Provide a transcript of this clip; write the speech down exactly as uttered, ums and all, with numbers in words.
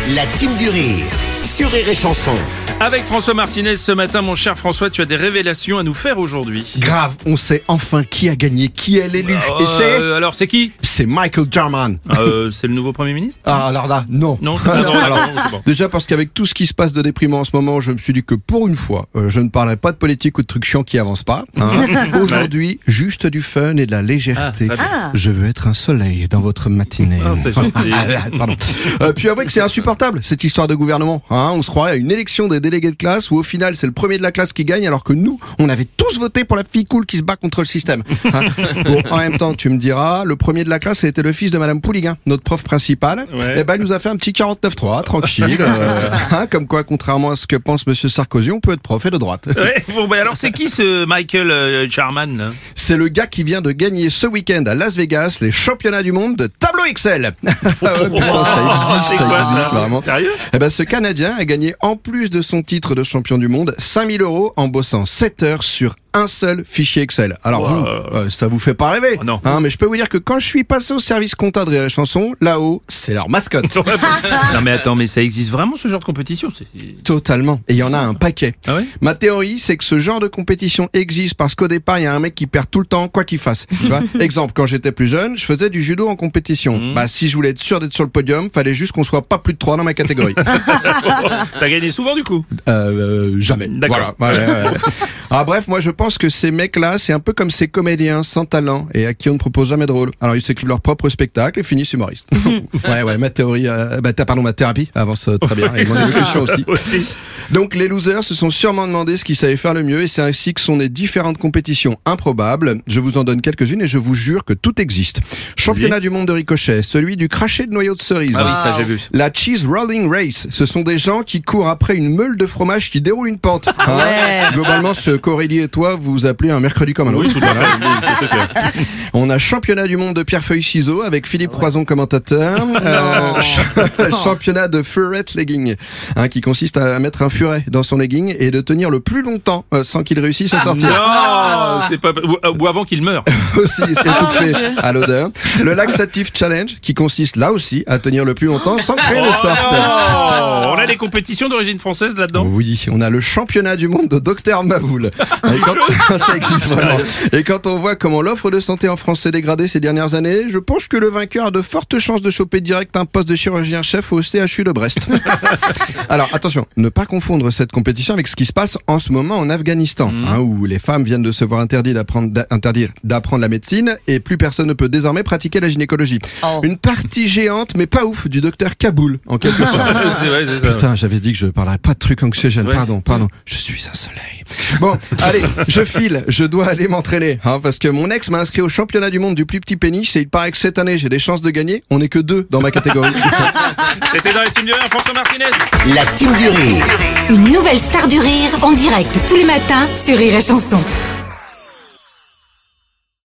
La team du rire sur Rire et Chanson. Avec François Martinez ce matin, mon cher François, tu as des révélations à nous faire aujourd'hui. Grave, on sait enfin qui a gagné, qui est l'élu. Euh, Et c'est alors c'est qui? C'est Michael Jarman. euh, C'est le nouveau Premier ministre? Ah, alors là, non. Non, c'est pas non, Alors, non, c'est bon. Déjà parce qu'avec tout ce qui se passe de déprimant en ce moment, je me suis dit que pour une fois, euh, je ne parlerai pas de politique ou de trucs chiants qui avancent pas. Hein. Aujourd'hui, juste du fun et de la légèreté. Ah, très bien. Je veux être un soleil dans votre matinée. Ah, c'est gentil. Ah, pardon. Euh, puis avouez que c'est insupportable cette histoire de gouvernement. Hein. On se croirait à une élection des délégués de classe où au final c'est le premier de la classe qui gagne alors que nous, on avait tous voté pour la fille cool qui se bat contre le système. Hein. Bon, en même temps, tu me diras, le premier de la classe c'était le fils de Madame Pouligain, notre prof principale. Ouais. Et ben, il nous a fait un petit quarante-neuf trois, tranquille. euh, hein, comme quoi, contrairement à ce que pense Monsieur Sarkozy, on peut être prof et de droite. Ouais, bon, bah alors c'est qui ce Michael euh, Jarman là? C'est le gars qui vient de gagner ce week-end à Las Vegas les championnats du monde de tableau X L. Ah ouais, putain, ça existe, C'est ça quoi, existe ça vraiment. Sérieux? Eh ben, ce Canadien a gagné, en plus de son titre de champion du monde, cinq mille euros en bossant sept heures sur un seul fichier Excel. Alors Wow. vous, euh, ça vous fait pas rêver, Oh non. hein, mais je peux vous dire que quand je suis passé au service compta de Rire et Chanson, là-haut, c'est leur mascotte. Non mais attends, mais ça existe vraiment ce genre de compétition? C'est... Totalement. Et il y en a un paquet. Ah ouais? Ma théorie, c'est que ce genre de compétition existe parce qu'au départ, il y a un mec qui perd tout le temps, quoi qu'il fasse. Tu vois? Exemple, quand j'étais plus jeune, je faisais du judo en compétition. Mmh. Bah, si je voulais être sûr d'être sur le podium, fallait juste qu'on soit pas plus de trois dans ma catégorie. T'as gagné souvent du coup? Euh, jamais. D'accord. Voilà. Ouais, ouais, ouais. Ah, bref, moi je pense que ces mecs-là, c'est un peu comme ces comédiens sans talent et à qui on ne propose jamais de rôle. Alors ils s'écrivent leur propre spectacle et finissent humoristes. ouais, ouais, ma théorie, euh, bah, t'as, pardon, ma thérapie avance euh, très bien et mon évolution aussi. Aussi. Donc les losers se sont sûrement demandé ce qu'ils savaient faire le mieux et c'est ainsi que sont nées différentes compétitions improbables. Je vous en donne quelques-unes et je vous jure que tout existe. Championnat du monde de ricochet, celui du cracher de noyaux de cerise. Ah oui, ça j'ai vu. La cheese rolling race, ce sont des gens qui courent après une meule de fromage qui déroule une pente. Hein. Globalement, ce qu'Aurélie et toi vous appelez un mercredi comme un autre. Oui, tout à fait. Oui, c'est clair. On a championnat du monde de pierre-feuille-ciseaux avec Philippe Croison commentateur. Euh, ch- championnat de furet legging, hein, qui consiste à mettre un furet dans son legging et de tenir le plus longtemps euh, sans qu'il réussisse à sortir. Non, c'est pas ou, ou avant qu'il meure. Aussi, étouffé à l'odeur. Le laxative challenge qui consiste là aussi à tenir le plus longtemps sans que rien ne sorte. Oh, on a des compétitions d'origine française là-dedans. Oui, on a le championnat du monde de Docteur Maboul. Et quand, ça existe vraiment. Et quand on voit comment l'offre de santé en France s'est dégradée ces dernières années, je pense que le vainqueur a de fortes chances de choper direct un poste de chirurgien-chef au C H U de Brest. Alors attention, ne pas confondre cette compétition avec ce qui se passe en ce moment en Afghanistan, mmh. hein, où les femmes viennent de se voir interdire d'apprendre, d'a- interdire d'apprendre la médecine et plus personne ne peut désormais pratiquer la gynécologie. Oh. Une partie géante, mais pas ouf, du docteur Kaboul, en quelque sorte. c'est vrai, c'est ça. Putain, j'avais dit que je parlerais pas de trucs anxiogènes. Ouais. Pardon, pardon. Je suis un soleil. Bon, allez, je file. Je dois aller m'entraîner, hein, parce que mon ex m'a inscrit au championnat du monde du plus petit pénis et il paraît que cette année j'ai des chances de gagner. On n'est que deux dans ma catégorie. C'était dans la team du rire, François Martinez. La team du rire. Une nouvelle star du rire en direct tous les matins sur Rire et Chanson.